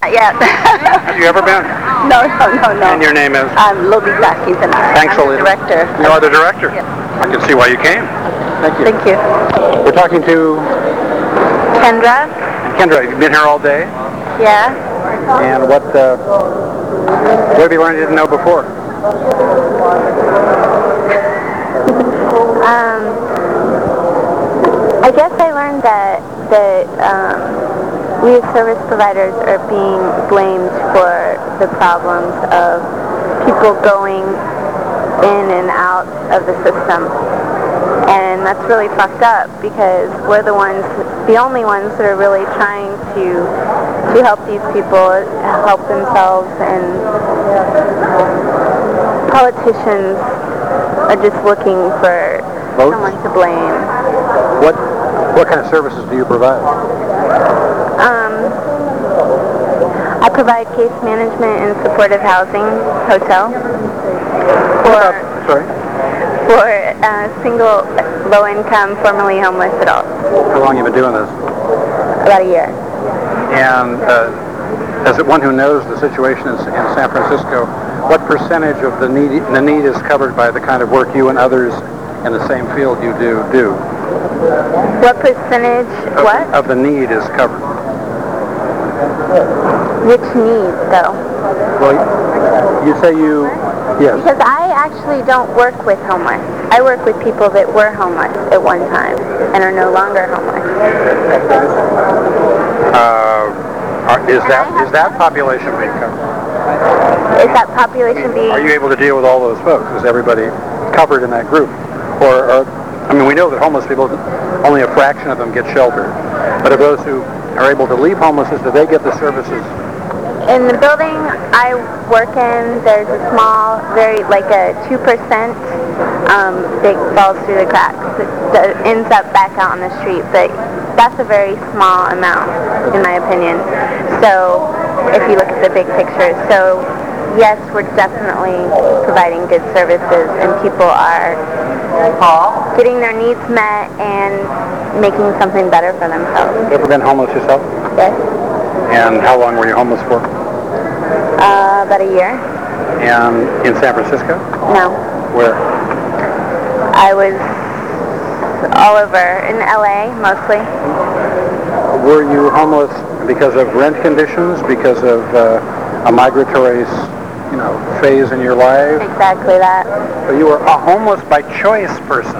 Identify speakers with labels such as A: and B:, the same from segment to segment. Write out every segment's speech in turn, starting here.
A: Yeah.
B: Have you ever been?
A: No.
B: And your name is?
A: I'm Lolita Quintana.
B: Thanks,
A: I'm the
B: Lolita.
A: director.
B: You are the director?
A: Yes.
B: I can see why you came. Thank you.
A: Thank you.
B: We're talking to
A: Kendra?
B: Kendra. You've been here all day?
A: Yeah.
B: And what have you learned you didn't know before?
A: I guess I learned that we as service providers are being blamed for the problems of people going in and out of the system. And that's really fucked up because we're the only ones that are really trying to help these people help themselves, and politicians are just looking for someone to blame.
B: What kind of services do you provide?
A: I provide case management and supportive housing, hotel, for single, low-income, formerly homeless adults.
B: How long have you been doing this?
A: About a year.
B: And as one who knows the situation in San Francisco, what percentage of the need is covered by the kind of work you and others in the same field you do?
A: What percentage,
B: of the need is covered?
A: Which need, though?
B: Well, you say yes.
A: Because I actually don't work with homeless. I work with people that were homeless at one time and are no longer homeless.
B: Is that population being covered?
A: Is that population being...
B: Are you able to deal with all those folks? Is everybody covered in that group? We know that homeless people, only a fraction of them get shelter. But of those who are able to leave homelessness, do they get the services?
A: In the building I work in, there's a small, like a 2% that falls through the cracks. It ends up back out on the street, but that's a very small amount, in my opinion. So, if you look at the big picture. So, yes, we're definitely providing good services, and people are getting their needs met and making something better for themselves.
B: You ever been homeless yourself?
A: Yes.
B: And how long were you homeless for?
A: About a year.
B: And in San Francisco?
A: No.
B: Where?
A: I was all over, in LA mostly.
B: Were you homeless because of rent conditions, because of a migratory phase in your life?
A: Exactly that.
B: So you were a homeless by choice person?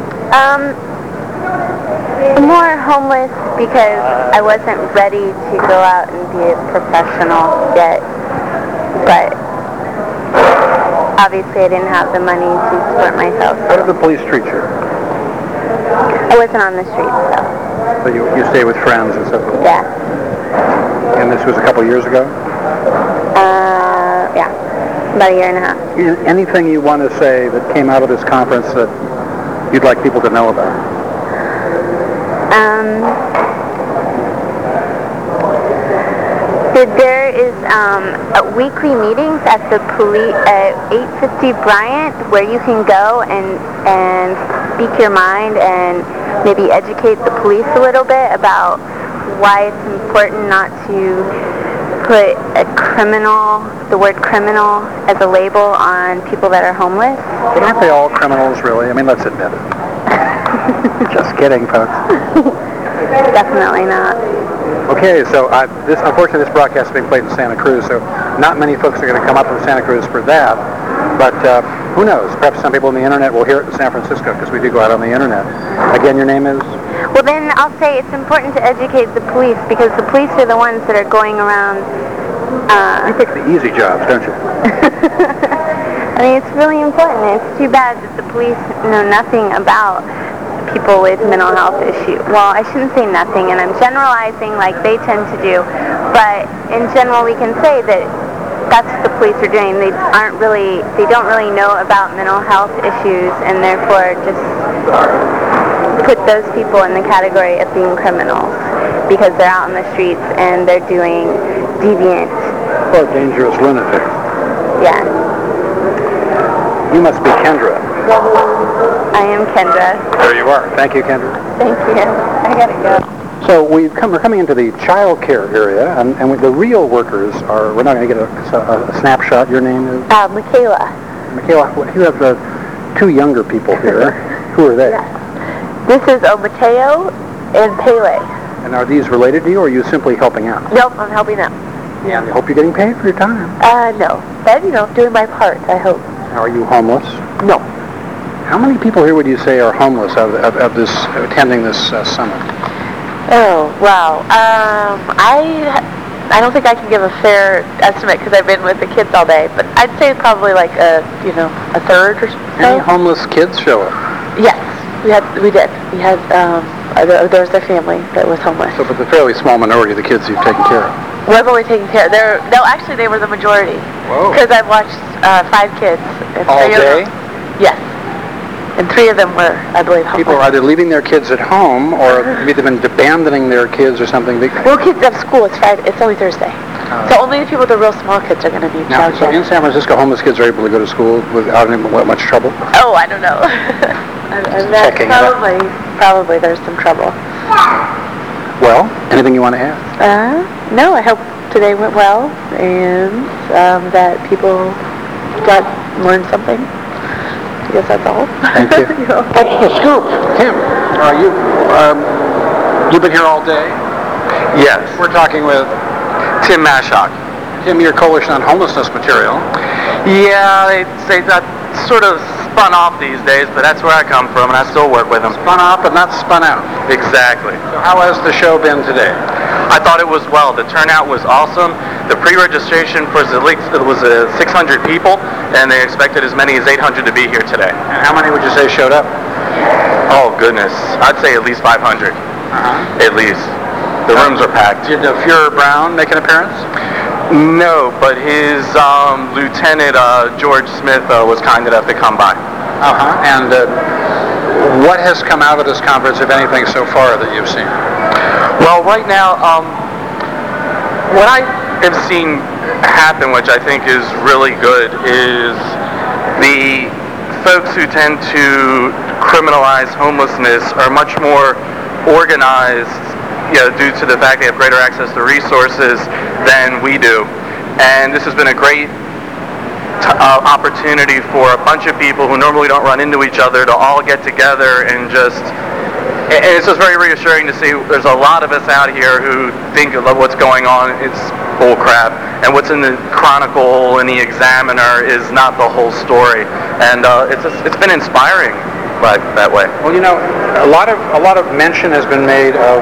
A: More homeless because I wasn't ready to go out and be a professional yet. But obviously I didn't have the money to support myself.
B: How did the police treat you?
A: I wasn't on the streets, so.
B: So you stayed with friends and stuff?
A: Yeah.
B: And this was a couple years ago?
A: Yeah. About a year and a half.
B: Anything you want to say that came out of this conference that you'd like people to know about?
A: There is weekly meetings at the police at 850 Bryant where you can go and speak your mind and maybe educate the police a little bit about why it's important not to put the word criminal as a label on people that are homeless.
B: But aren't they all criminals, really? Let's admit it. Just kidding, folks.
A: Definitely not.
B: Okay, so unfortunately this broadcast is being played in Santa Cruz, so not many folks are going to come up from Santa Cruz for that. But who knows? Perhaps some people on the internet will hear it in San Francisco, because we do go out on the internet. Again, your name is?
A: Well, then I'll say it's important to educate the police, because the police are the ones that are going around...
B: You pick the easy jobs, don't you?
A: It's really important. It's too bad that the police know nothing about people with mental health issues. Well, I shouldn't say nothing, and I'm generalizing like they tend to do, but in general we can say that that's what the police are doing. They don't really know about mental health issues, and therefore just put those people in the category of being criminals because they're out on the streets and they're doing deviant.
B: Or dangerous lunatics.
A: Yeah.
B: You must be Kendra.
A: I am Kendra.
B: There you are. Thank you, Kendra.
A: Thank you. I gotta go.
B: So we're coming into the child care area, and the real workers are, we're not going to get a snapshot. Your name is?
A: Michaela.
B: Michaela, you have the two younger people here. Who are they?
A: Yes. This is Mateo and Pele.
B: And are these related to you, or are you simply helping out?
A: Nope, I'm helping them.
B: Yeah, I hope you're getting paid for your time.
A: No. But, doing my part, I hope.
B: Are you homeless?
A: No.
B: How many people here would you say are homeless of this attending this summit?
A: Oh, wow. I don't think I can give a fair estimate because I've been with the kids all day, but I'd say probably like a third or so.
B: Any homeless kids show up?
A: Yes, we did. We had, there was a family that was homeless.
B: So, but the fairly small minority of the kids you've taken care of?
A: Was only taking care of. Actually, they were the majority.
B: Whoa.
A: Because I've watched 5 kids. And
B: all day?
A: Yes. And 3 of them were, I believe, homeless.
B: People are either leaving their kids at home or maybe they've been abandoning their kids or something.
A: Well, kids have school. It's Friday. It's only Thursday. So only the people with the real small kids are going to need
B: now,
A: childcare.
B: So in San Francisco, homeless kids are able to go to school without much trouble?
A: Oh, I don't know. Probably there's some trouble.
B: Well, anything you want to add?
A: No, I hope today went well and that people learned something. I guess that's all.
B: Thank you. That's the scoop. Tim, you've been here all day?
C: Yes.
B: We're talking with
C: Tim Mashock.
B: Tim, your Coalition on Homelessness material.
C: Yeah, they say that sort of spun off these days, but that's where I come from, and I still work with them.
B: Spun off, but not spun out.
C: Exactly.
B: So how has the show been today?
C: I thought it was well. The turnout was awesome. The pre-registration was 600 people, and they expected as many as 800 to be here today.
B: And how many would you say showed up?
C: Oh, goodness. I'd say at least 500. At least. The rooms are packed.
B: Did Fuhrer Brown make an appearance?
C: No, but his lieutenant, George Smith, was kind enough to come by.
B: And what has come out of this conference, if anything, so far that you've seen?
C: Well, right now, what I have seen happen, which I think is really good, is the folks who tend to criminalize homelessness are much more organized, due to the fact they have greater access to resources than we do. And this has been a great opportunity for a bunch of people who normally don't run into each other to all get together and it's just very reassuring to see there's a lot of us out here who think of what's going on is bull crap, and what's in the Chronicle and the Examiner is not the whole story. And it's been inspiring that way.
B: Well, a lot of mention has been made of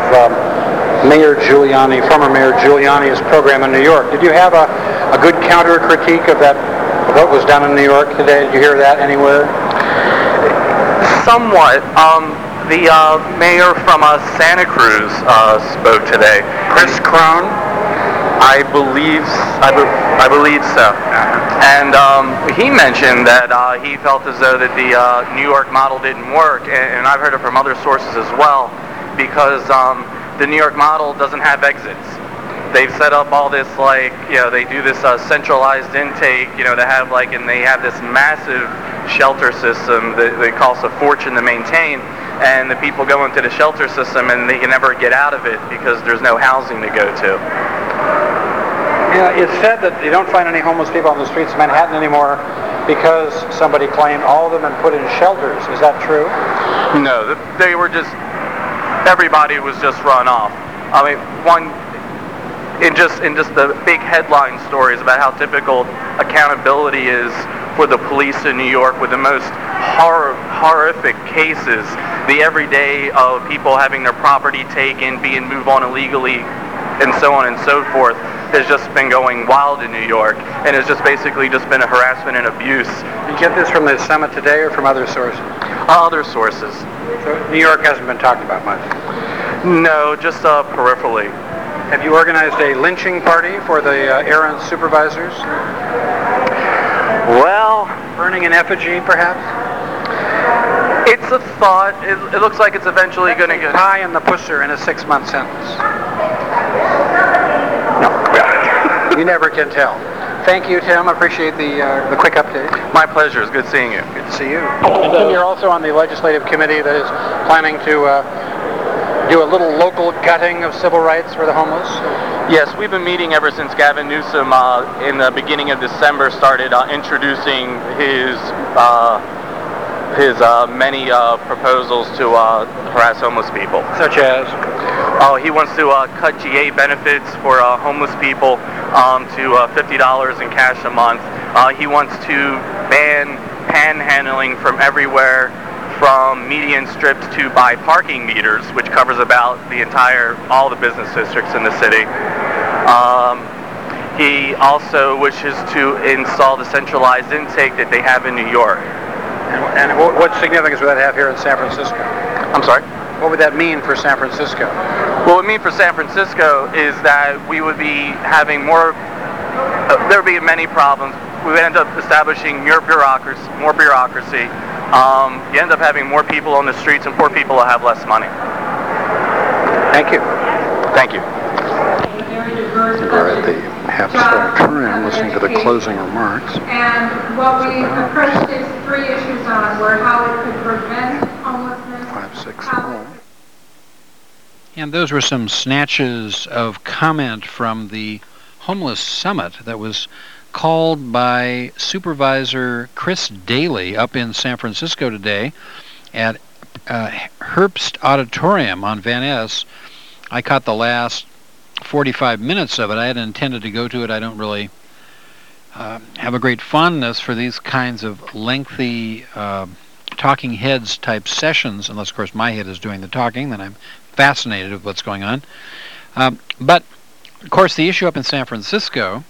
B: former Mayor Giuliani's program in New York. Did you have a good counter critique of what was done in New York today? Did you hear that anywhere?
C: Somewhat. The mayor from Santa Cruz spoke today.
B: Chris Krohn?
C: I believe so. And he mentioned that he felt as though that the New York model didn't work, and I've heard it from other sources as well, because the New York model doesn't have exits. They've set up all this, they do this centralized intake, and they have this massive shelter system that costs a fortune to maintain, and the people go into the shelter system and they can never get out of it because there's no housing to go to.
B: It's said that you don't find any homeless people on the streets of Manhattan anymore because somebody claimed all of them had put in shelters. Is that true?
C: No, they were everybody was just run off. I mean, in just the big headline stories about how difficult accountability is for the police in New York with the most horrific cases, the everyday of people having their property taken, being moved on illegally, and so on and so forth, has just been going wild in New York, and it's just basically been a harassment and abuse.
B: Did you get this from the summit today or from other sources?
C: Other sources.
B: So New York hasn't been talked about much?
C: No, just peripherally.
B: Have you organized a lynching party for the errant supervisors?
C: Well,
B: burning an effigy, perhaps?
C: It's a thought. It looks like it's eventually going to get...
B: Pie and the Pusser in a 6-month sentence. No. You never can tell. Thank you, Tim. I appreciate the quick update.
C: My pleasure. It's good seeing you.
B: Good to see you. And Tim, you're also on the legislative committee that is planning to do a little local gutting of civil rights for the homeless?
C: Yes, we've been meeting ever since Gavin Newsom in the beginning of December started introducing his many proposals to harass homeless people.
B: Such as?
C: He wants to cut GA benefits for homeless people to $50 in cash a month. He wants to ban panhandling from everywhere, from median strips to by parking meters, which covers about all the business districts in the city. He also wishes to install the centralized intake that they have in New York.
B: And what significance would that have here in San Francisco?
C: I'm sorry?
B: What would that mean for San Francisco?
C: What it would mean for San Francisco is that we would be having more, there would be many problems. We would end up establishing more bureaucracy. You end up having more people on the streets, and poor people will have less money.
B: Thank you.
C: Thank you.
B: We're at the Hep Sanatorium listening to the closing remarks.
D: And what we approached these three issues on were how it could prevent homelessness.
B: 564.
E: And those were some snatches of comment from the Homeless Summit that was called by Supervisor Chris Daly up in San Francisco today at Herbst Auditorium on Van Ness. I caught the last 45 minutes of it. I hadn't intended to go to it. I don't really have a great fondness for these kinds of lengthy talking heads type sessions, unless of course my head is doing the talking. Then I'm fascinated with what's going on. But of course the issue up in San Francisco,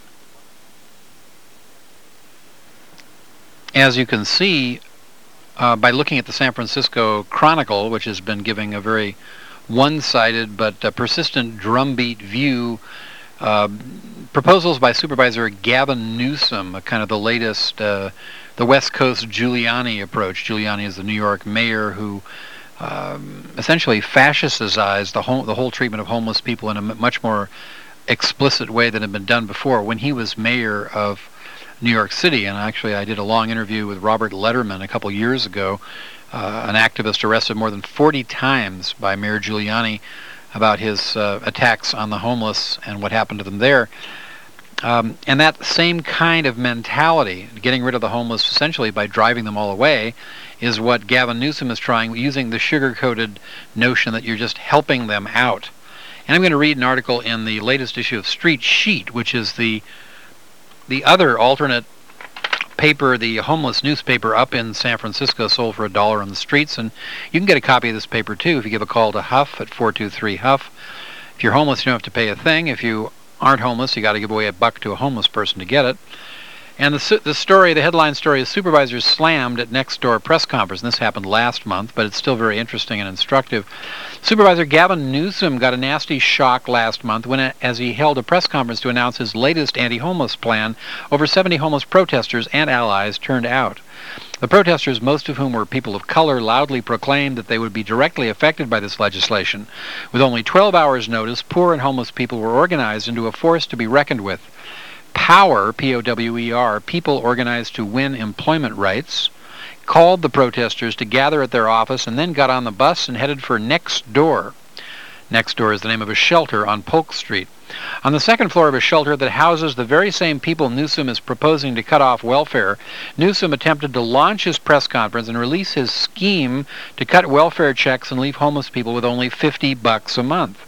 E: as you can see by looking at the San Francisco Chronicle, which has been giving a very one-sided but persistent drumbeat view, proposals by Supervisor Gavin Newsom, kind of the latest, the West Coast Giuliani approach. Giuliani is the New York mayor who essentially fascistized the whole treatment of homeless people in a much more explicit way than had been done before when he was mayor of New York City. And actually I did a long interview with Robert Letterman a couple years ago, an activist arrested more than 40 times by Mayor Giuliani about his attacks on the homeless and what happened to them there. And that same kind of mentality, getting rid of the homeless essentially by driving them all away, is what Gavin Newsom is trying, using the sugar-coated notion that you're just helping them out. And I'm going to read an article in the latest issue of Street Sheet, which is the other alternate paper, the homeless newspaper up in San Francisco, sold for $1 on the streets. And you can get a copy of this paper too if you give a call to Huff at 423-HUFF. If you're homeless, you don't have to pay a thing. If you aren't homeless, you got to give away $1 to a homeless person to get it. And the headline story is Supervisors Slammed at Next Door Press Conference. And this happened last month, but it's still very interesting and instructive. Supervisor Gavin Newsom got a nasty shock last month as he held a press conference to announce his latest anti-homeless plan. Over 70 homeless protesters and allies turned out. The protesters, most of whom were people of color, loudly proclaimed that they would be directly affected by this legislation. With only 12 hours' notice, poor and homeless people were organized into a force to be reckoned with. Power, P-O-W-E-R, people organized to win employment rights, called the protesters to gather at their office and then got on the bus and headed for Next Door. Next Door is the name of a shelter on Polk Street. On the second floor of a shelter that houses the very same people Newsom is proposing to cut off welfare, Newsom attempted to launch his press conference and release his scheme to cut welfare checks and leave homeless people with only $50 a month.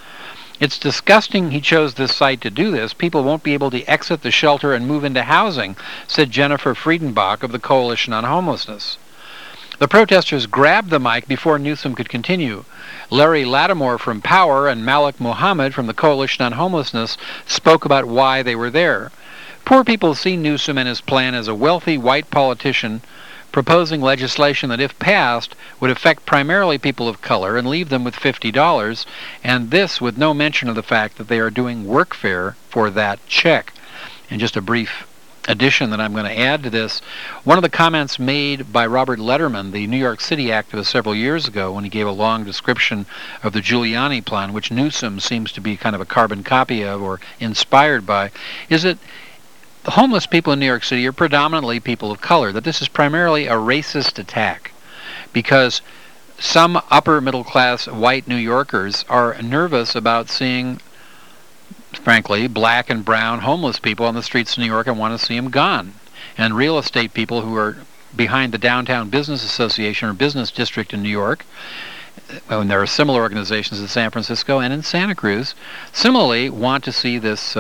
E: It's disgusting he chose this site to do this. People won't be able to exit the shelter and move into housing, said Jennifer Friedenbach of the Coalition on Homelessness. The protesters grabbed the mic before Newsom could continue. Larry Lattimore from Power and Malik Mohammed from the Coalition on Homelessness spoke about why they were there. Poor people see Newsom and his plan as a wealthy white politician proposing legislation that, if passed, would affect primarily people of color and leave them with $50, and this with no mention of the fact that they are doing workfare for that check. And just a brief addition that I'm going to add to this, one of the comments made by Robert Letterman, the New York City activist several years ago, when he gave a long description of the Giuliani plan, which Newsom seems to be kind of a carbon copy of or inspired by, is that the homeless people in New York City are predominantly people of color, that this is primarily a racist attack, because some upper middle class white New Yorkers are nervous about seeing, frankly, black and brown homeless people on the streets of New York and want to see them gone. And real estate people who are behind the Downtown Business Association or Business District in New York, and there are similar organizations in San Francisco and in Santa Cruz, similarly want to see this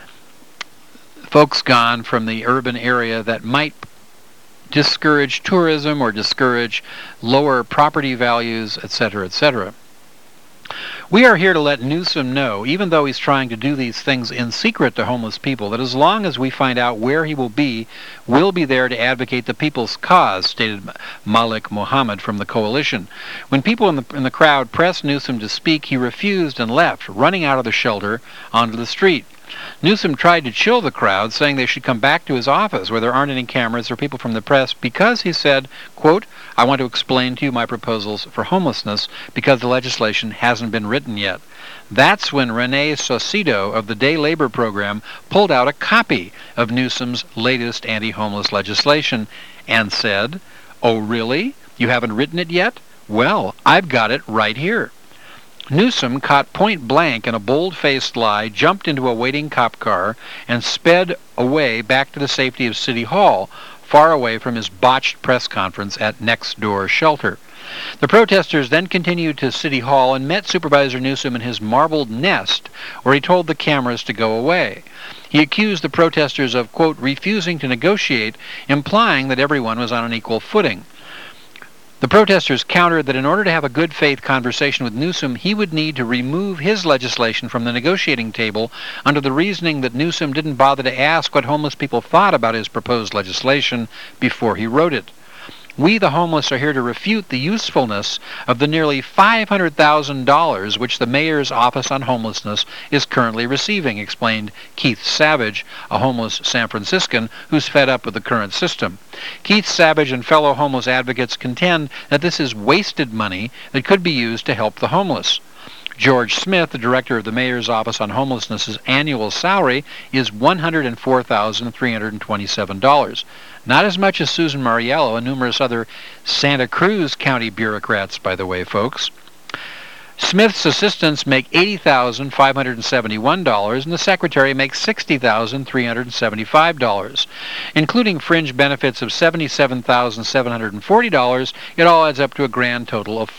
E: folks gone from the urban area that might discourage tourism or discourage lower property values, etc., etc. We are here to let Newsom know, even though he's trying to do these things in secret to homeless people, that as long as we find out where he will be, we'll be there to advocate the people's cause, stated Malik Mohammed from the coalition. When people in the crowd pressed Newsom to speak, he refused and left, running out of the shelter onto the street. Newsom tried to chill the crowd, saying they should come back to his office where there aren't any cameras or people from the press because, he said, quote, I want to explain to you my proposals for homelessness because the legislation hasn't been written yet. That's when Renee Saucedo of the Day Labor Program pulled out a copy of Newsom's latest anti-homeless legislation and said, oh really? You haven't written it yet? Well, I've got it right here. Newsom, caught point blank in a bold-faced lie, jumped into a waiting cop car and sped away back to the safety of City Hall, far away from his botched press conference at Next Door Shelter. The protesters then continued to City Hall and met Supervisor Newsom in his marbled nest, where he told the cameras to go away. He accused the protesters of, quote, refusing to negotiate, implying that everyone was on an equal footing. The protesters countered that in order to have a good faith conversation with Newsom, he would need to remove his legislation from the negotiating table under the reasoning that Newsom didn't bother to ask what homeless people thought about his proposed legislation before he wrote it. We, the homeless, are here to refute the usefulness of the nearly $500,000 which the mayor's Office on Homelessness is currently receiving, explained Keith Savage, a homeless San Franciscan who's fed up with the current system. Keith Savage and fellow homeless advocates contend that this is wasted money that could be used to help the homeless. George Smith, the director of the Mayor's Office on Homelessness's annual salary is $104,327. Not as much as Susan Mariello and numerous other Santa Cruz County bureaucrats, by the way, folks. Smith's assistants make $80,571, and the secretary makes $60,375. Including fringe benefits of $77,740, it all adds up to a grand total of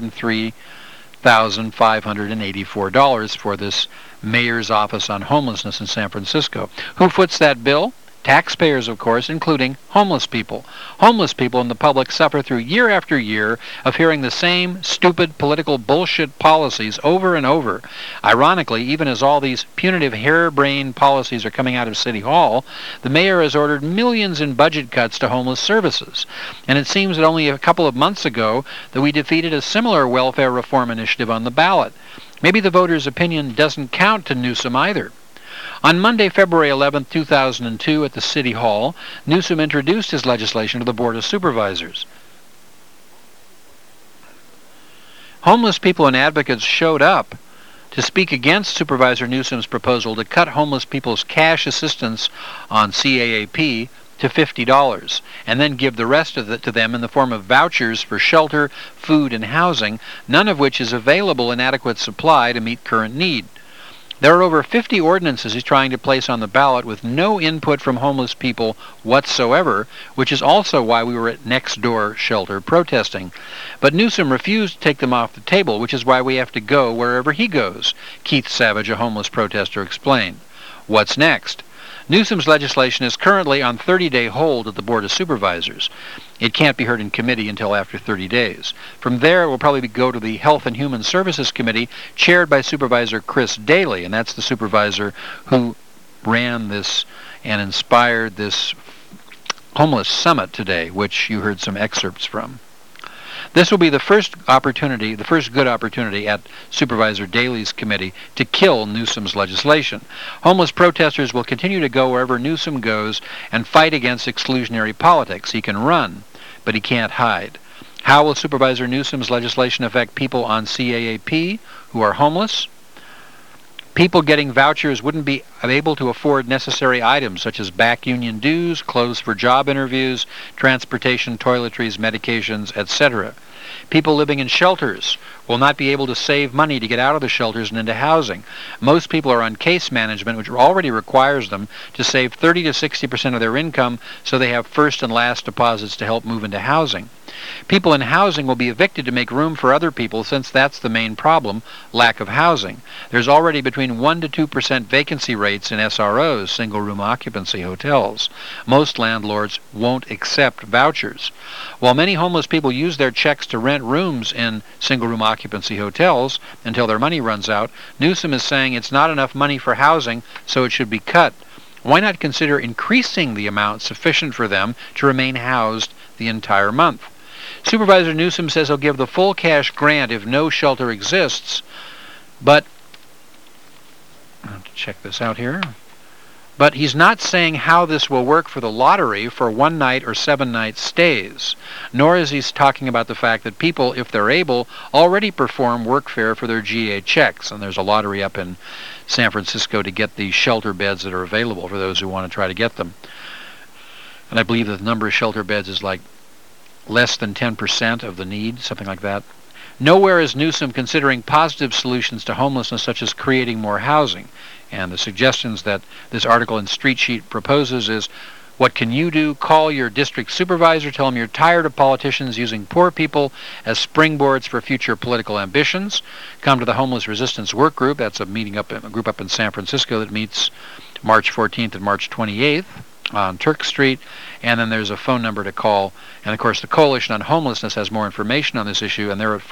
E: $403,584 for this Mayor's Office on Homelessness in San Francisco. Who foots that bill? Taxpayers, of course, including homeless people. Homeless people in the public suffer through year after year of hearing the same stupid political bullshit policies over and over. Ironically, even as all these punitive harebrained policies are coming out of City Hall, the mayor has ordered millions in budget cuts to homeless services. And it seems that only a couple of months ago that we defeated a similar welfare reform initiative on the ballot. Maybe the voters' opinion doesn't count to Newsom either. On Monday, February 11, 2002, at the City Hall, Newsom introduced his legislation to the Board of Supervisors. Homeless people and advocates showed up to speak against Supervisor Newsom's proposal to cut homeless people's cash assistance on CAAP to $50, and then give the rest of it to them in the form of vouchers for shelter, food, and housing, none of which is available in adequate supply to meet current need. There are over 50 ordinances he's trying to place on the ballot with no input from homeless people whatsoever, which is also why we were at Next Door Shelter protesting. But Newsom refused to take them off the table, which is why we have to go wherever he goes, Keith Savage, a homeless protester, explained. What's next? Newsom's legislation is currently on 30-day hold at the Board of Supervisors. It can't be heard in committee until after 30 days. From there, it will probably go to the Health and Human Services Committee, chaired by Supervisor Chris Daly, and that's the supervisor who ran this and inspired this homeless summit today, which you heard some excerpts from. This will be the first good opportunity at Supervisor Daly's committee to kill Newsom's legislation. Homeless protesters will continue to go wherever Newsom goes and fight against exclusionary politics. He can run, but he can't hide. How will Supervisor Newsom's legislation affect people on CAAP who are homeless? People getting vouchers wouldn't be able to afford necessary items such as back union dues, clothes for job interviews, transportation, toiletries, medications, etc. People living in shelters will not be able to save money to get out of the shelters and into housing. Most people are on case management, which already requires them to save 30 to 60% of their income so they have first and last deposits to help move into housing. People in housing will be evicted to make room for other people, since that's the main problem, lack of housing. There's already between 1 to 2% vacancy rates in SROs, single-room occupancy hotels. Most landlords won't accept vouchers. While many homeless people use their checks to rent rooms in single-room occupancy hotels until their money runs out, Newsom is saying it's not enough money for housing, so it should be cut. Why not consider increasing the amount sufficient for them to remain housed the entire month? Supervisor Newsom says he'll give the full cash grant if no shelter exists, but I'll have to check this out here. But he's not saying how this will work for the lottery for 1 night or 7 night stays, nor is he talking about the fact that people, if they're able, already perform workfare for their GA checks, and there's a lottery up in San Francisco to get the shelter beds that are available for those who want to try to get them. And I believe that the number of shelter beds is like less than 10% of the need, something like that. Nowhere is Newsom considering positive solutions to homelessness, such as creating more housing. And the suggestions that this article in Street Sheet proposes is, what can you do? Call your district supervisor, tell him you're tired of politicians using poor people as springboards for future political ambitions. Come to the Homeless Resistance Work Group. That's a group up in San Francisco that meets March 14th and March 28th. On Turk Street, and then there's a phone number to call. And of course the Coalition on Homelessness has more information on this issue, and they're at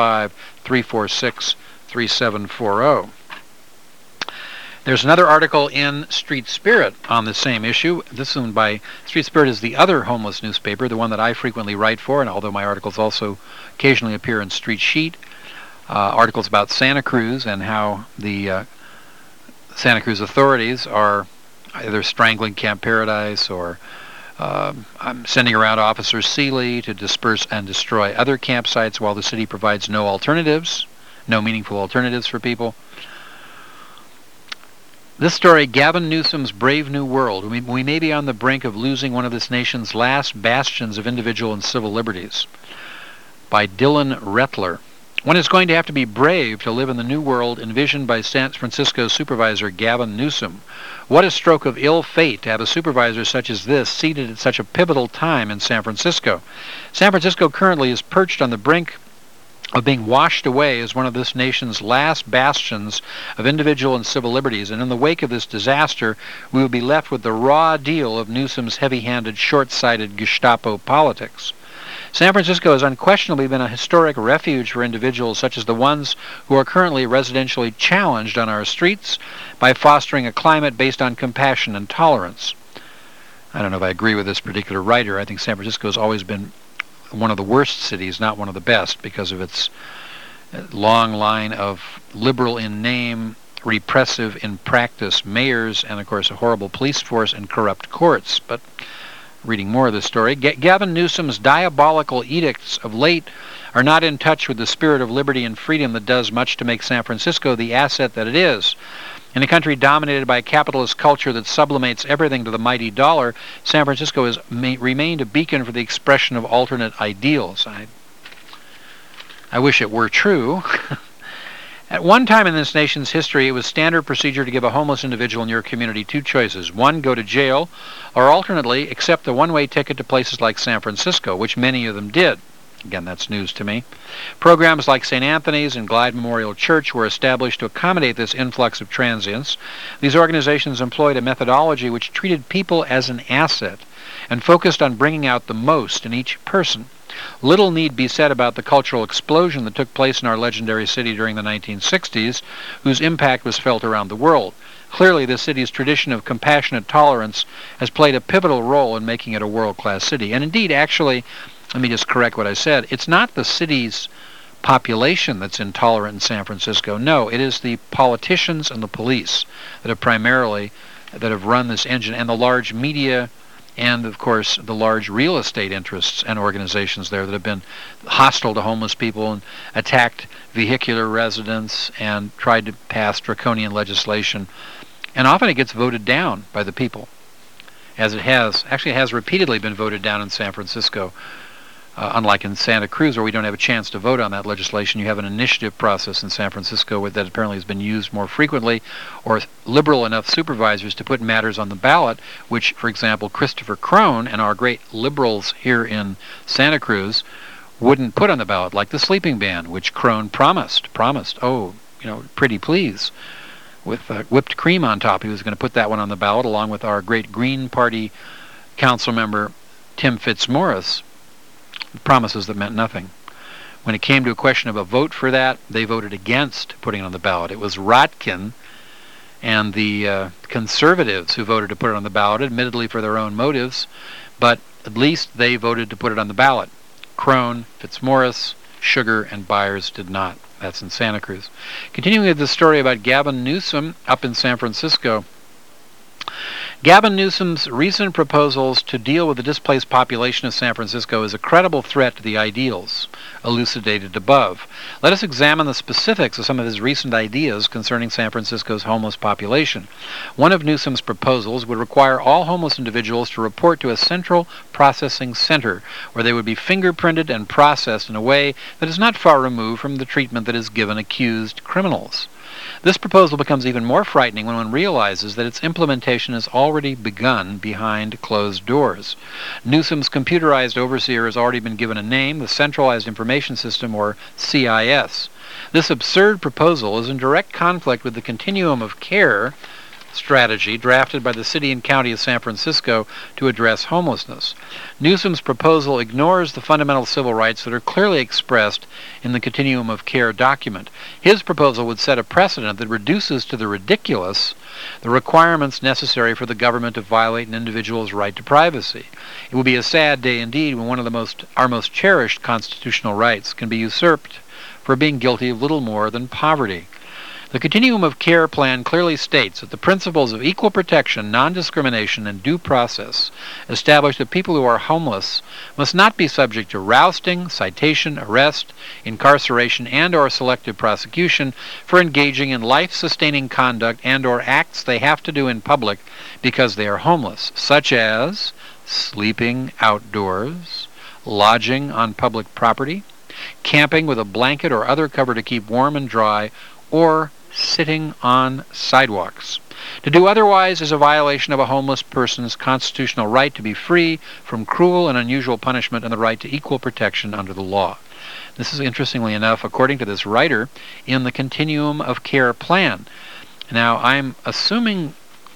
E: 415-346-3740. There's another article in Street Spirit on the same issue. This one by Street Spirit is the other homeless newspaper, the one that I frequently write for, and although my articles also occasionally appear in Street Sheet, articles about Santa Cruz and how the Santa Cruz authorities are either strangling Camp Paradise or sending around Officer Seeley to disperse and destroy other campsites while the city provides no meaningful alternatives for people. This story, Gavin Newsom's Brave New World. We may be on the brink of losing one of this nation's last bastions of individual and civil liberties, by Dylan Rettler. One is going to have to be brave to live in the new world envisioned by San Francisco Supervisor Gavin Newsom. What a stroke of ill fate to have a supervisor such as this seated at such a pivotal time in San Francisco. San Francisco currently is perched on the brink of being washed away as one of this nation's last bastions of individual and civil liberties, and in the wake of this disaster, we will be left with the raw deal of Newsom's heavy-handed, short-sighted Gestapo politics. San Francisco has unquestionably been a historic refuge for individuals such as the ones who are currently residentially challenged on our streets by fostering a climate based on compassion and tolerance. I don't know if I agree with this particular writer. I think San Francisco has always been one of the worst cities, not one of the best, because of its long line of liberal in name, repressive in practice mayors, and of course a horrible police force and corrupt courts. But reading more of this story, Gavin Newsom's diabolical edicts of late are not in touch with the spirit of liberty and freedom that does much to make San Francisco the asset that it is. In a country dominated by a capitalist culture that sublimates everything to the mighty dollar, San Francisco has remained a beacon for the expression of alternate ideals. I wish it were true. At one time in this nation's history, it was standard procedure to give a homeless individual in your community 2 choices. 1, go to jail, or alternately, accept the one-way ticket to places like San Francisco, which many of them did. Again, that's news to me. Programs like St. Anthony's and Glide Memorial Church were established to accommodate this influx of transients. These organizations employed a methodology which treated people as an asset and focused on bringing out the most in each person. Little need be said about the cultural explosion that took place in our legendary city during the 1960s, whose impact was felt around the world. Clearly, the city's tradition of compassionate tolerance has played a pivotal role in making it a world-class city. And indeed, actually, let me just correct what I said. It's not the city's population that's intolerant in San Francisco. No, it is the politicians and the police that have run this engine, and the large media and, of course, the large real estate interests and organizations there that have been hostile to homeless people and attacked vehicular residents and tried to pass draconian legislation. And often it gets voted down by the people, as it has. Actually, it has repeatedly been voted down in San Francisco. Unlike in Santa Cruz, where we don't have a chance to vote on that legislation, you have an initiative process in San Francisco that apparently has been used more frequently, or liberal enough supervisors to put matters on the ballot, which, for example, Christopher Crone and our great liberals here in Santa Cruz wouldn't put on the ballot, like the sleeping ban, which Crone promised, pretty please, with whipped cream on top. He was going to put that one on the ballot, along with our great Green Party council member, Tim Fitzmaurice. Promises that meant nothing. When it came to a question of a vote for that, they voted against putting it on the ballot. It was Rotkin and the conservatives who voted to put it on the ballot, admittedly for their own motives, but at least they voted to put it on the ballot. Crone, Fitzmaurice, Sugar, and Byers did not. That's in Santa Cruz. Continuing with the story about Gavin Newsom up in San Francisco. Gavin Newsom's recent proposals to deal with the displaced population of San Francisco is a credible threat to the ideals elucidated above. Let us examine the specifics of some of his recent ideas concerning San Francisco's homeless population. One of Newsom's proposals would require all homeless individuals to report to a central processing center, where they would be fingerprinted and processed in a way that is not far removed from the treatment that is given accused criminals. This proposal becomes even more frightening when one realizes that its implementation has already begun behind closed doors. Newsom's computerized overseer has already been given a name, the Centralized Information System, or CIS. This absurd proposal is in direct conflict with the continuum of care strategy drafted by the City and County of San Francisco to address homelessness. Newsom's proposal ignores the fundamental civil rights that are clearly expressed in the continuum of care document. His proposal would set a precedent that reduces to the ridiculous the requirements necessary for the government to violate an individual's right to privacy. It will be a sad day indeed when one of our most cherished constitutional rights can be usurped for being guilty of little more than poverty. The Continuum of Care plan clearly states that the principles of equal protection, non-discrimination, and due process establish that people who are homeless must not be subject to rousting, citation, arrest, incarceration, and/or selective prosecution for engaging in life-sustaining conduct and/or acts they have to do in public because they are homeless, such as sleeping outdoors, lodging on public property, camping with a blanket or other cover to keep warm and dry, or sitting on sidewalks. To do otherwise is a violation of a homeless person's constitutional right to be free from cruel and unusual punishment and the right to equal protection under the law. This is, interestingly enough, according to this writer, in the Continuum of Care plan. Now, I'm assuming,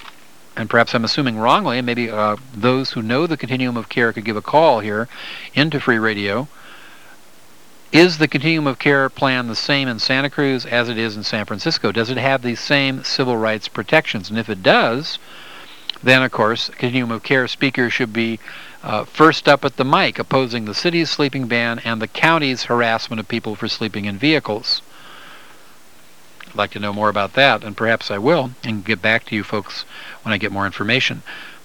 E: and perhaps I'm assuming wrongly, and maybe those who know the Continuum of Care could give a call here into Free Radio. Is the Continuum of Care plan the same in Santa Cruz as it is in San Francisco? Does it have these same civil rights protections? And if it does, then, of course, Continuum of Care speakers should be first up at the mic, opposing the city's sleeping ban and the county's harassment of people for sleeping in vehicles. I'd like to know more about that, and perhaps I will, and get back to you folks when I get more information.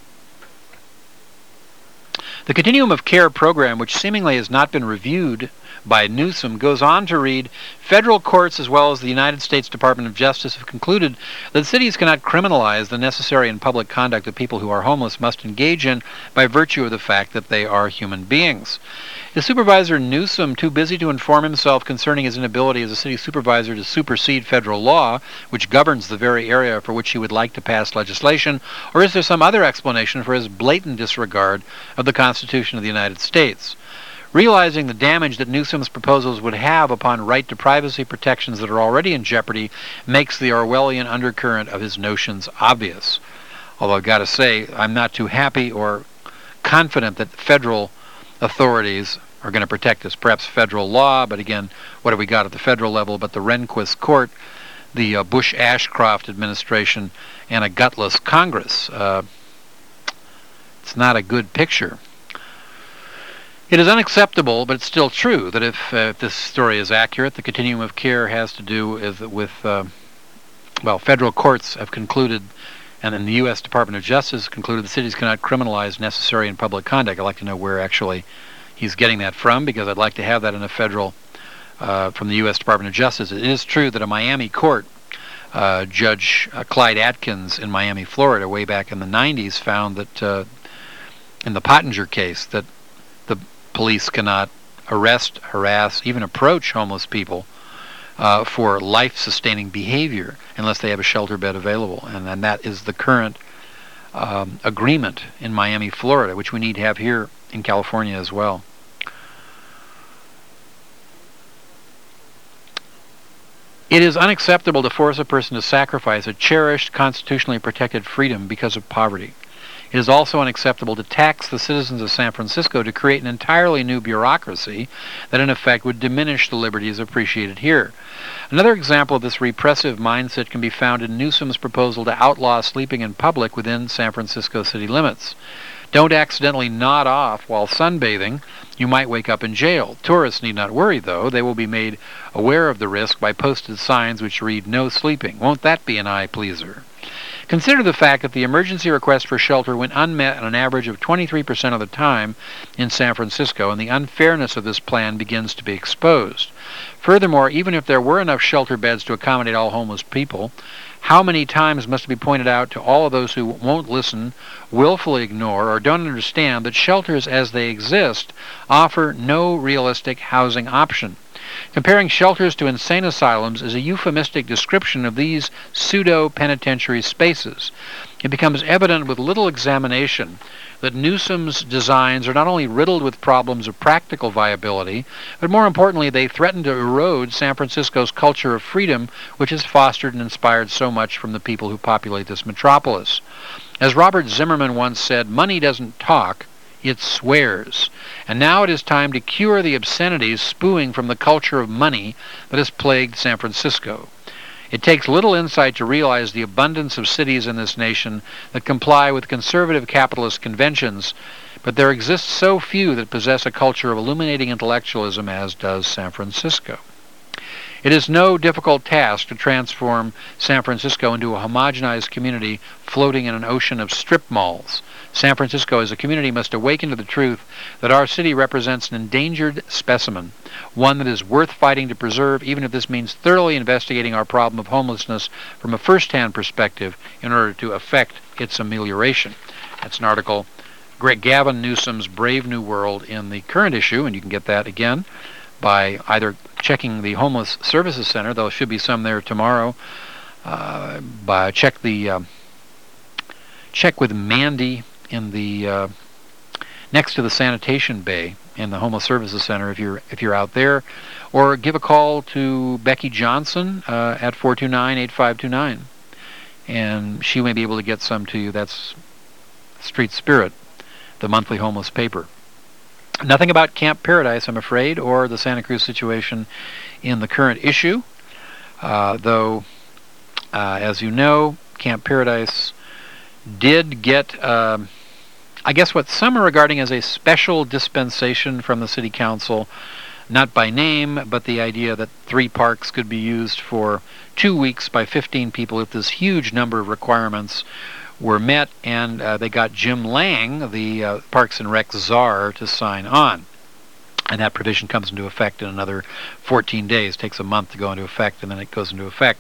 E: The Continuum of Care program, which seemingly has not been reviewed by Newsom, goes on to read, federal courts as well as the United States Department of Justice have concluded that cities cannot criminalize the necessary and public conduct that people who are homeless must engage in by virtue of the fact that they are human beings. Is Supervisor Newsom too busy to inform himself concerning his inability as a city supervisor to supersede federal law, which governs the very area for which he would like to pass legislation, or is there some other explanation for his blatant disregard of the Constitution of the United States? Realizing the damage that Newsom's proposals would have upon right to privacy protections that are already in jeopardy makes the Orwellian undercurrent of his notions obvious. Although I've got to say, I'm not too happy or confident that federal authorities are going to protect us. Perhaps federal law, but again, what have we got at the federal level but the Rehnquist court, the Bush-Ashcroft administration, and a gutless Congress? It's not a good picture. It is unacceptable, but it's still true, that if this story is accurate, the Continuum of Care has to do with federal courts have concluded, and then the U.S. Department of Justice concluded the cities cannot criminalize necessary and public conduct. I'd like to know where actually he's getting that from, because I'd like to have that in a federal, from the U.S. Department of Justice. It is true that a Miami court, Judge Clyde Atkins in Miami, Florida, way back in the 90s, found that in the Pottinger case that the police cannot arrest, harass, even approach homeless people for life-sustaining behavior unless they have a shelter bed available. And that is the current agreement in Miami, Florida, which we need to have here in California as well. It is unacceptable to force a person to sacrifice a cherished, constitutionally protected freedom because of poverty. It is also unacceptable to tax the citizens of San Francisco to create an entirely new bureaucracy that in effect would diminish the liberties appreciated here. Another example of this repressive mindset can be found in Newsom's proposal to outlaw sleeping in public within San Francisco city limits. Don't accidentally nod off while sunbathing. You might wake up in jail. Tourists need not worry, though. They will be made aware of the risk by posted signs which read, "No sleeping." Won't that be an eye-pleaser? Consider the fact that the emergency request for shelter went unmet on an average of 23% of the time in San Francisco, and the unfairness of this plan begins to be exposed. Furthermore, even if there were enough shelter beds to accommodate all homeless people, how many times must it be pointed out to all of those who won't listen, willfully ignore, or don't understand that shelters as they exist offer no realistic housing option? Comparing shelters to insane asylums is a euphemistic description of these pseudo-penitentiary spaces. It becomes evident with little examination that Newsom's designs are not only riddled with problems of practical viability, but more importantly, they threaten to erode San Francisco's culture of freedom, which has fostered and inspired so much from the people who populate this metropolis. As Robert Zimmerman once said, money doesn't talk, it swears. And now it is time to cure the obscenities spewing from the culture of money that has plagued San Francisco. It takes little insight to realize the abundance of cities in this nation that comply with conservative capitalist conventions, but there exist so few that possess a culture of illuminating intellectualism as does San Francisco. It is no difficult task to transform San Francisco into a homogenized community floating in an ocean of strip malls. San Francisco as a community must awaken to the truth that our city represents an endangered specimen, one that is worth fighting to preserve, even if this means thoroughly investigating our problem of homelessness from a first-hand perspective in order to effect its amelioration. That's an article, Gavin Newsom's Brave New World, in the current issue, and you can get that again by either checking the Homeless Services Center, there should be some there tomorrow, check with Mandy in the next to the sanitation bay in the Homeless Services Center if you're out there, or give a call to Becky Johnson at 429-8529, and she may be able to get some to you. That's Street Spirit, the monthly homeless paper. Nothing about Camp Paradise, I'm afraid, or the Santa Cruz situation in the current issue, though, as you know, Camp Paradise did get, I guess what some are regarding as a special dispensation from the City Council, not by name, but the idea that 3 parks could be used for 2 weeks by 15 people if this huge number of requirements were met, and they got Jim Lang, the Parks and Rec czar, to sign on. And that provision comes into effect in another 14 days. It takes a month to go into effect, and then it goes into effect.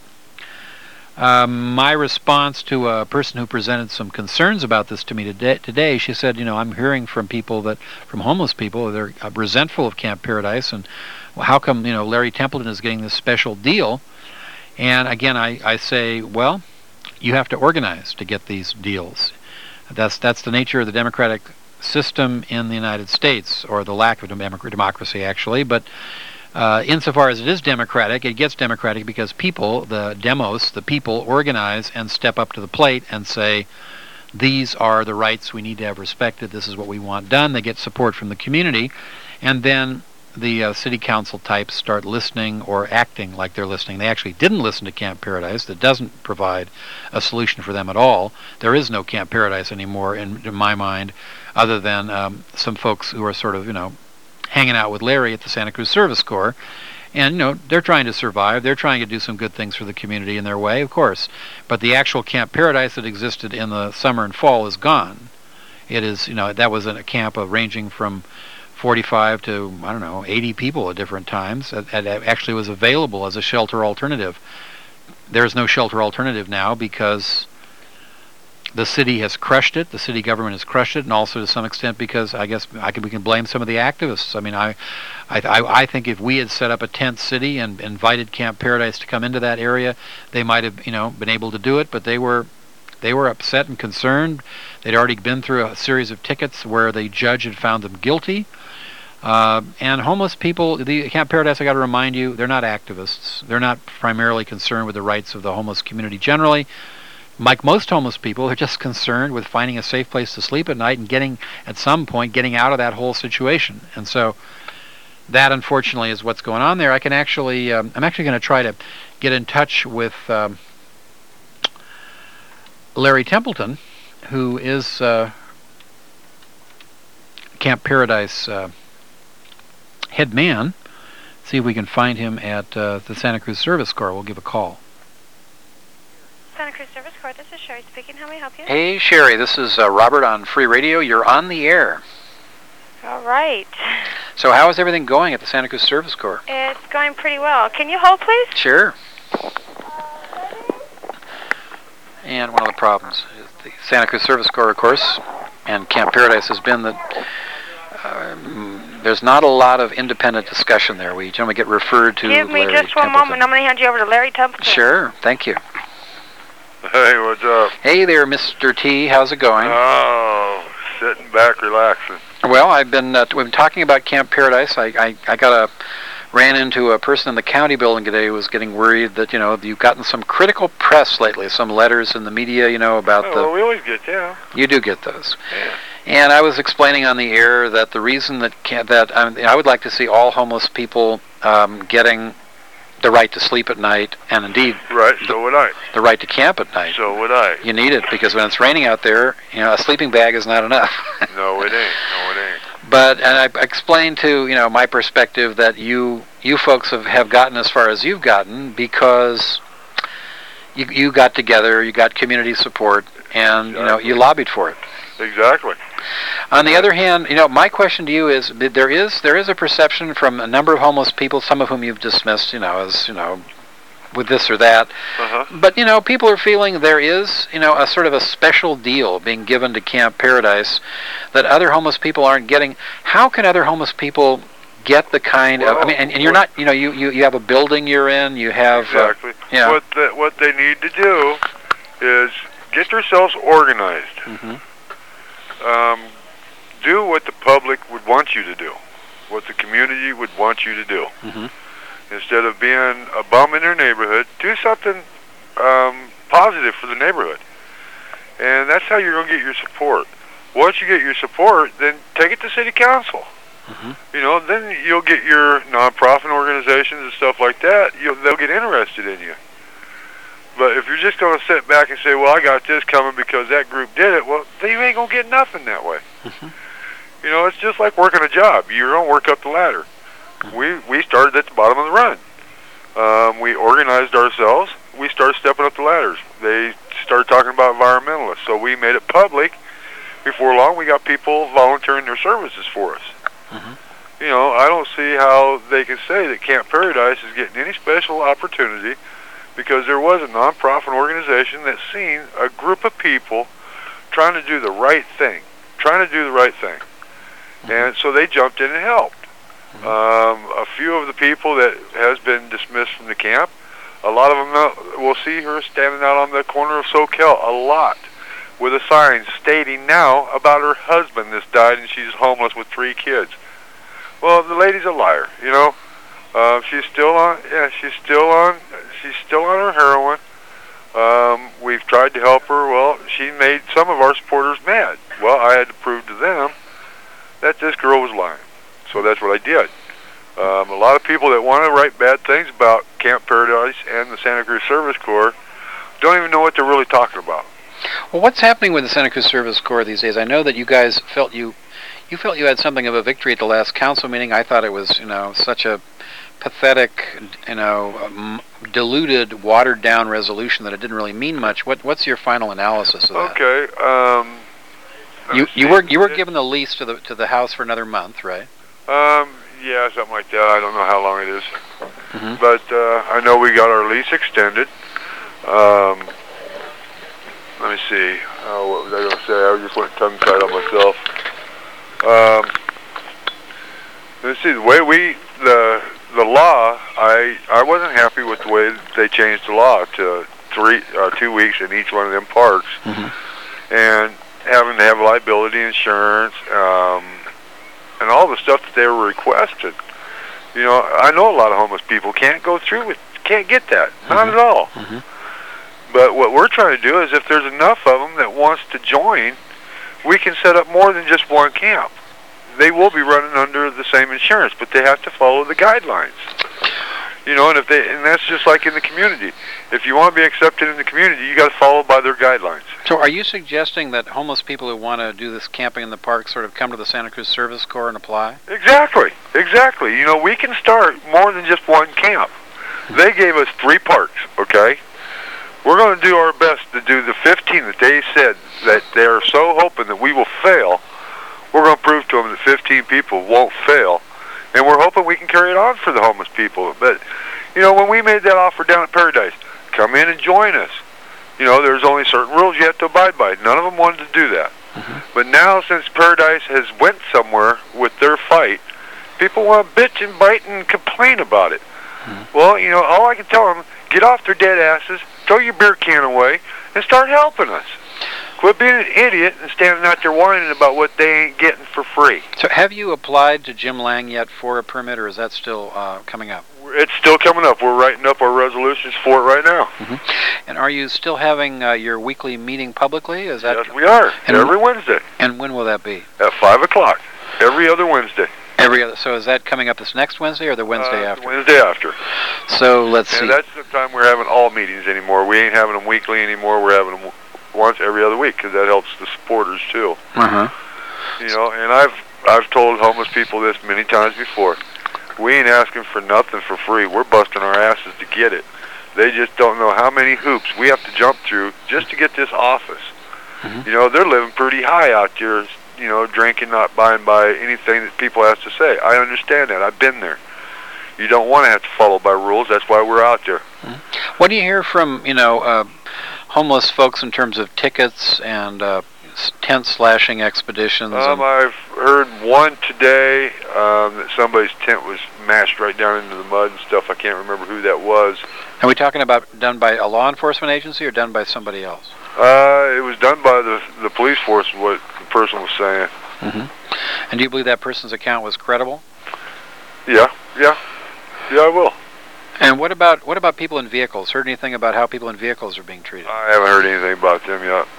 E: My response to a person who presented some concerns about this to me today, she said, I'm hearing from from homeless people, they're resentful of Camp Paradise, and how come, Larry Templeton is getting this special deal? And again, I say, well, you have to organize to get these deals. That's the nature of the democratic system in the United States, or the lack of democracy, actually. But insofar as it is democratic, it gets democratic because people, the demos, the people, organize and step up to the plate and say, these are the rights we need to have respected, this is what we want done. They get support from the community, and then the city council types start listening or acting like they're listening. They actually didn't listen to Camp Paradise. That doesn't provide a solution for them at all. There is no Camp Paradise anymore in my mind, other than some folks who are sort of, hanging out with Larry at the Santa Cruz Service Corps. And, they're trying to survive. They're trying to do some good things for the community in their way, of course. But the actual Camp Paradise that existed in the summer and fall is gone. It is, that was a camp ranging from 45 to, 80 people at different times. It actually was available as a shelter alternative. There's no shelter alternative now because The city has crushed it. The city government has crushed it, and also to some extent because I guess we can blame some of the activists. I mean, I think if we had set up a tent city and invited Camp Paradise to come into that area, they might have been able to do it. But they were upset and concerned. They'd already been through a series of tickets where the judge had found them guilty. And homeless people, the Camp Paradise, I got to remind you, they're not activists. They're not primarily concerned with the rights of the homeless community generally. Like most homeless people, they're just concerned with finding a safe place to sleep at night and at some point, getting out of that whole situation. And so that, unfortunately, is what's going on there. I can actually, I'm actually going to try to get in touch with Larry Templeton, who is Camp Paradise head man. See if we can find him at the Santa Cruz Service Corps. We'll give a call.
F: Santa Cruz Service Corps, this is Sherry speaking. How may I help you?
E: Hey, Sherry, this is Robert on Free Radio. You're on the air.
F: All right.
E: So how is everything going at the Santa Cruz Service Corps?
F: It's going pretty well. Can you hold, please?
E: Sure. And one of the problems is the Santa Cruz Service Corps, of course, and Camp Paradise has been that there's not a lot of independent discussion there. We generally get referred to
F: Give me
E: Larry
F: just one
E: Templeton.
F: moment. I'm going to hand you over to Larry Templeton.
E: Sure, thank you.
G: Hey, what's up?
E: Hey there, Mr. T. How's it going?
G: Oh, sitting back, relaxing.
E: Well, we've been talking about Camp Paradise. I ran into a person in the county building today who was getting worried that you've gotten some critical press lately, some letters in the media, about
G: Well, we always get
E: You do get those.
G: Yeah.
E: And I was explaining on the air that the reason that I would like to see all homeless people getting the right to sleep at night, and indeed,
G: Right, so would I.
E: the right to camp at night.
G: So would I.
E: You need it because when it's raining out there, a sleeping bag is not enough.
G: No, it ain't. No, it ain't.
E: But and I explained to my perspective that you folks have gotten as far as you've gotten because you got together, you got community support, and
G: Exactly.
E: you lobbied for it.
G: Exactly.
E: On the other hand, my question to you is: there is a perception from a number of homeless people, some of whom you've dismissed, as with this or that.
G: Uh-huh.
E: But people are feeling there is a sort of a special deal being given to Camp Paradise that other homeless people aren't getting. How can other homeless people get the kind of? I mean, and you're not. You have a building you're in. You have
G: Exactly.
E: Yeah.
G: What they need to do is get themselves organized.
E: Mm-hmm.
G: Do what the public would want you to do, what the community would want you to do.
E: Mm-hmm.
G: Instead of being a bum in their neighborhood, do something positive for the neighborhood. And that's how you're going to get your support. Once you get your support, then take it to city council.
E: Mm-hmm.
G: Then you'll get your nonprofit organizations and stuff like that. They'll get interested in you. But if you're just going to sit back and say, well, I got this coming because that group did it, well, then you ain't going to get nothing that way.
E: Mm-hmm.
G: It's just like working a job. You're going to work up the ladder. We started at the bottom of the run. We organized ourselves. We started stepping up the ladders. They started talking about environmentalists, so we made it public. Before long, we got people volunteering their services for us.
E: Mm-hmm.
G: I don't see how they can say that Camp Paradise is getting any special opportunity because there was a nonprofit organization that seen a group of people trying to do the right thing. And so they jumped in and helped. A few of the people that has been dismissed from the camp, a lot of them will see her standing out on the corner of Soquel a lot with a sign stating now about her husband that's died and she's homeless with 3 kids. Well, the lady's a liar, she's still on her heroin. We've tried to help her. Well, she made some of our supporters mad. Well, I had to prove to them that this girl was lying. So that's what I did. A lot of people that want to write bad things about Camp Paradise and the Santa Cruz Service Corps don't even know what they're really talking about.
E: Well, what's happening with the Santa Cruz Service Corps these days? I know that you guys felt you had something of a victory at the last council meeting. I thought it was, such a pathetic, diluted, watered-down resolution that it didn't really mean much. What's your final analysis of that?
G: Okay.
E: You were given the lease to the house for another month, right?
G: Yeah, something like that. I don't know how long it is.
E: Mm-hmm.
G: But I know we got our lease extended. let me see. What was I going to say? I just went tongue-tied on myself. Let's see. The way the law, I wasn't happy with the way they changed the law to 2 weeks in each one of them parks, and having to have liability insurance, and all the stuff that they were requested. You know, I know a lot of homeless people can't go through with, can't get that, not at all. But what we're trying to do is, if there's enough of them that wants to join, we can set up more than just one camp. They will be running under the same insurance, but they have to follow the guidelines. You know, and that's just like in the community. If you want to be accepted in the community, you got to follow by their guidelines.
E: So are you suggesting that homeless people who want to do this camping in the park sort of come to the Santa Cruz Service Corps and apply?
G: Exactly. You know, we can start more than just one camp. They gave us 3 parks, okay? We're going to do our best to do the 15 that they said that they're so hoping that we will fail. We're going to prove to them that 15 people won't fail. And we're hoping we can carry it on for the homeless people. But, you know, when we made that offer down at Paradise, come in and join us. You know, there's only certain rules you have to abide by. None of them wanted to do that. But now, since Paradise has went somewhere with their fight, people want to bitch and bite and complain about it. Well, you know, all I can tell them, get off their dead asses, throw your beer can away, and start helping us. Quit being an idiot and standing out there whining about what they ain't getting for free.
E: So have you applied to Jim Lang yet for a permit, or is that still coming up?
G: It's still coming up. We're writing up our resolutions for it right now.
E: And are you still having your weekly meeting publicly? Is that?
G: Yes, we are. Every Wednesday.
E: And when will that be?
G: At 5 o'clock. Every other Wednesday.
E: Every other. So is that coming up this next Wednesday or the Wednesday after?
G: The Wednesday after.
E: So let's see.
G: And that's the time we're having all meetings anymore. We ain't having them weekly anymore. We're having them once every other week, because that helps the supporters too. You know, and I've told homeless people this many times before. We ain't asking for nothing for free. We're busting our asses to get it. They just don't know how many hoops we have to jump through just to get this office. You know, they're living pretty high out there, you know, drinking, not buying by anything that people have to say. I understand that. I've been there. You don't want to have to follow by rules. That's why we're out there.
E: What do you hear from, you know, homeless folks in terms of tickets and tent slashing expeditions?
G: I've heard one today that somebody's tent was mashed right down into the mud and stuff. I can't remember who that was.
E: Are we talking about done by a law enforcement agency or done by somebody else?
G: It was done by the police force, what the person was saying.
E: And do you believe that person's account was credible?
G: Yeah, I will.
E: And what about people in vehicles? Heard anything about how people in vehicles are being treated?
G: I haven't heard anything about them yet.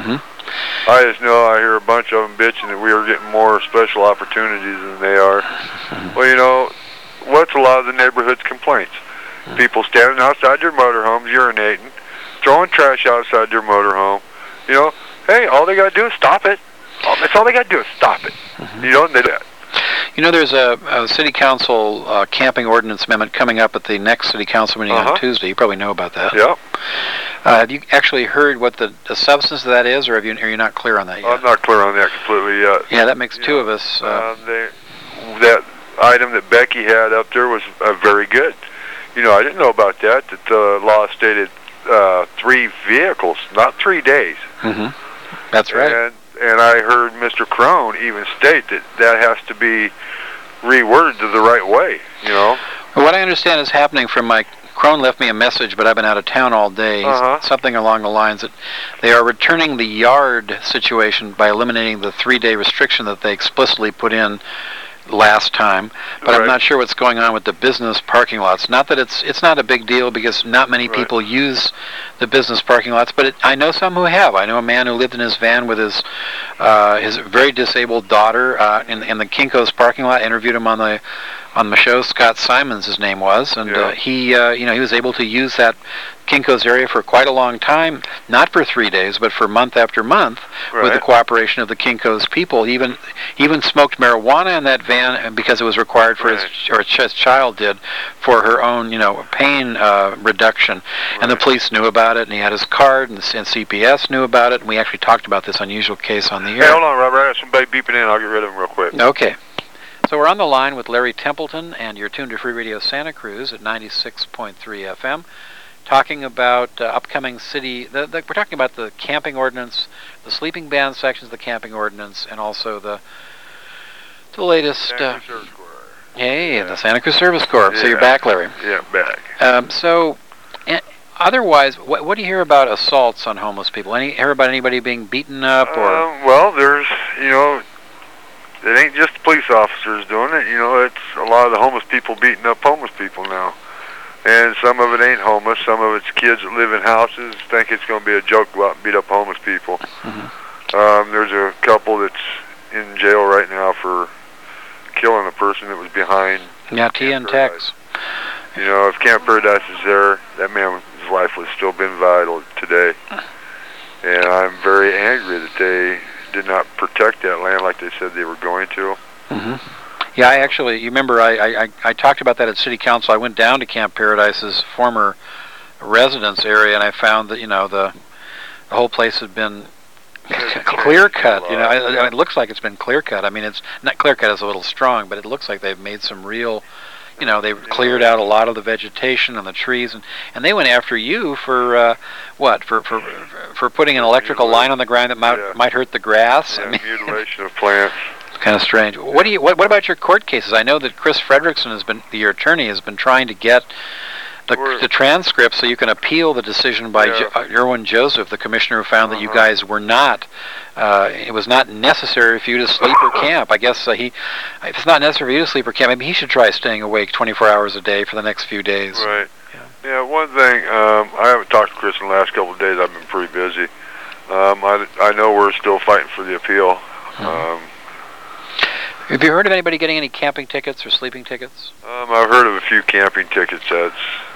G: I just know I hear a bunch of them bitching that we are getting more special opportunities than they are. Well, you know, what's a lot of the neighborhood's complaints? People standing outside their motorhomes, urinating, throwing trash outside their motorhome. You know, hey, all they got to do is stop it. That's all they got to do is stop it. You know, and they do that.
E: You know, there's a city council camping ordinance amendment coming up at the next city council meeting on Tuesday. You probably know about that.
G: Yeah.
E: Have you actually heard what the substance of that is, or are you not clear on that yet?
G: I'm not clear on that completely yet.
E: Yeah, that makes two of us.
G: That item that Becky had up there was very good. You know, I didn't know about that the law stated 3 vehicles, not 3 days.
E: That's right.
G: And I heard Mr. Crone even state that has to be reworded to the right way, you know.
E: Well, what I understand is happening from my... Crone left me a message, but I've been out of town all day. Something along the lines that they are returning the yard situation by eliminating the 3-day restriction that they explicitly put in last time, but I'm not sure what's going on with the business parking lots. Not that it's not a big deal, because not many people use the business parking lots, but I know some who have. I know a man who lived in his van with his very disabled daughter in the Kinko's parking lot. Interviewed him on the show. Scott Simons, his name was, and he was able to use that Kinko's area for quite a long time, not for 3 days, but for month after month, with the cooperation of the Kinko's people. He even smoked marijuana in that van because it was required for his child did, for her own, pain reduction. And the police knew about it, and he had his card, and CPS knew about it, and we actually talked about this unusual case on the air.
G: Hey, hold on, Robert. I have somebody beeping in. I'll get rid of him real quick.
E: Okay. So we're on the line with Larry Templeton, and you're tuned to Free Radio Santa Cruz at 96.3 FM. talking about upcoming city. We're talking about the camping ordinance, the sleeping ban sections of the camping ordinance, and also the latest.
G: Santa Cruz Service Corps.
E: Hey, the Santa Cruz Service Corps. So you're back, Larry.
G: Yeah, back.
E: Otherwise, what do you hear about assaults on homeless people? Hear about anybody being beaten up or?
G: Well, there's, it ain't just the police officers doing it. It's a lot of the homeless people beating up homeless people now. And some of it ain't homeless. Some of it's kids that live in houses think it's going to be a joke to go out and beat up homeless people.
E: Mm-hmm.
G: There's a couple that's in jail right now for killing a person that was behind.
E: Yeah, T and Tex.
G: If Camp Paradise is there, that man's life would still been vital today. And I'm very angry that they did not protect that land like they said they were going to.
E: Mm-hmm. Yeah, you remember I talked about that at City Council. I went down to Camp Paradise's former residence area, and I found that, the whole place had been clear cut. It looks like it's been clear cut. I mean, it's not clear cut is a little strong, but it looks like they've made some real. They've cleared out a lot of the vegetation and the trees, and they went after you for what? For putting an electrical line on the ground that might hurt the grass.
G: Yeah, mutilation of plants.
E: Kind of strange. What about your court cases? I know that Chris Fredrickson your attorney, has been trying to get the transcript so you can appeal the decision by Irwin Joseph, the commissioner who found that you guys were not. It was not necessary for you to sleep or camp. I guess if it's not necessary for you to sleep or camp, maybe he should try staying awake 24 hours a day for the next few days.
G: Right. Yeah. One thing, I haven't talked to Chris in the last couple of days. I've been pretty busy. I know we're still fighting for the appeal.
E: Mm-hmm. Have you heard of anybody getting any camping tickets or sleeping tickets?
G: I've heard of a few camping tickets. That's